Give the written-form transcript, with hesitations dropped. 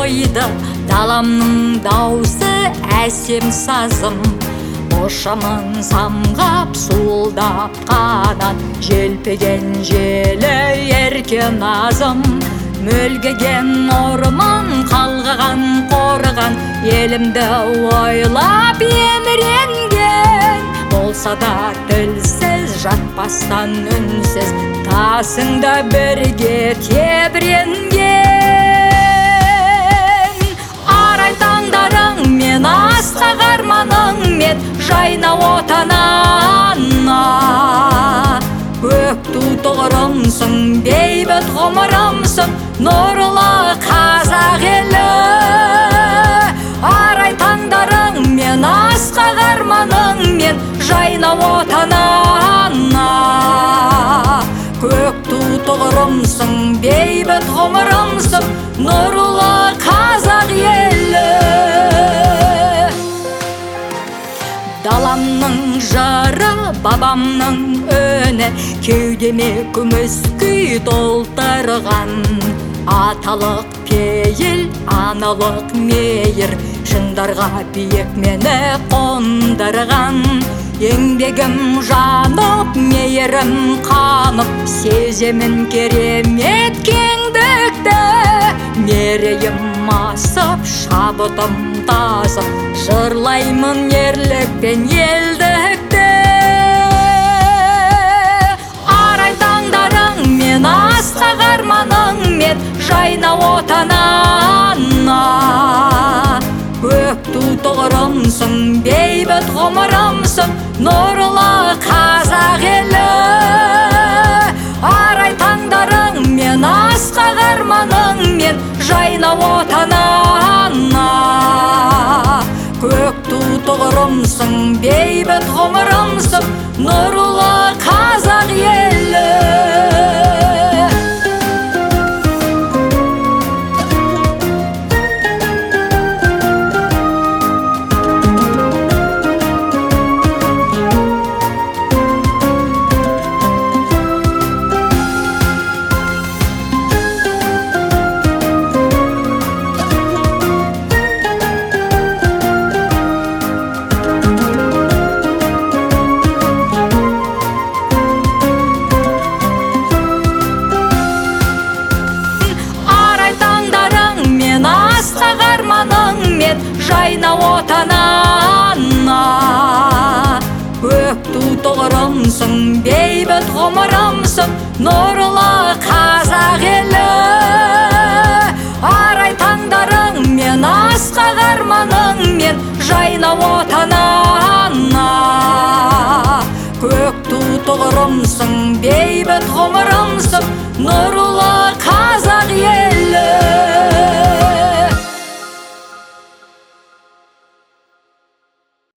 ойды даламның даусы әсем сазым. Ұшамын самғап суылдап қанат, желпіген желі еркен азым. Мөлгеген орман қалғаған қорған, елімді ойлап еміренген. Болса да тілсіз жатпастан үнсіз, қасыңда бірге тебіренген. Арай таңдарыңмен, асқақ арманыңмен жайна отанана. Көк ту тұғырымсың, бейбіт ғұмырымсың, нұрлы қазақ елі. Арай таңдарыңмен, асқақ арманыңмен жайна отанана. Көк ту тұғырымсың, бейбіт ғұмырымсың, нұрлы қазақ елі. Даламның жыры, бабамның өні, кеудеме күміс күй толтырған. Аталық пейіл, аналық мейір, жындарға биік мені қондырған. Еңбегім жанып, мейірім қанып, сеземін керемет кеңдікті. Мерейім асып, шабытым тасып, жырлаймын ерлік пен елдікті. Арай таңдарыңмен, асқақ арманыңмен жайна отанана. Көк ту тұғырымсың, бейбіт ғұмырымсың, нұрлы қазақ елі. Арай таңдарыңмен, асқақ арманыңмен жайна отанана. Көк ту тұғырымсың, бейбіт ғұмырымсың, нұрлы қазақ елі. Жайна отанана. Көк ту тұғырымсың, бейбіт ғұмырымсың, нұрлы қазақ елі. Арай таңдарыңмен, асқақ арманыңмен жайна отанана. Көк ту тұғырымсың, бейбіт ғұмырымсың, нұрлы